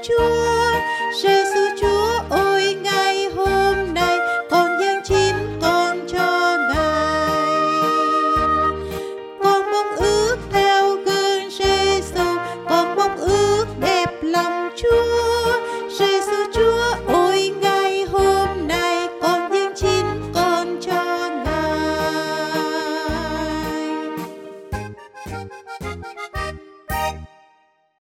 Chúa. Giêsu Chúa ôi, ngày hôm nay con dâng chim con cho Ngài. Con mong ước theo gương Giêsu, con mong ước đẹp lòng Chúa.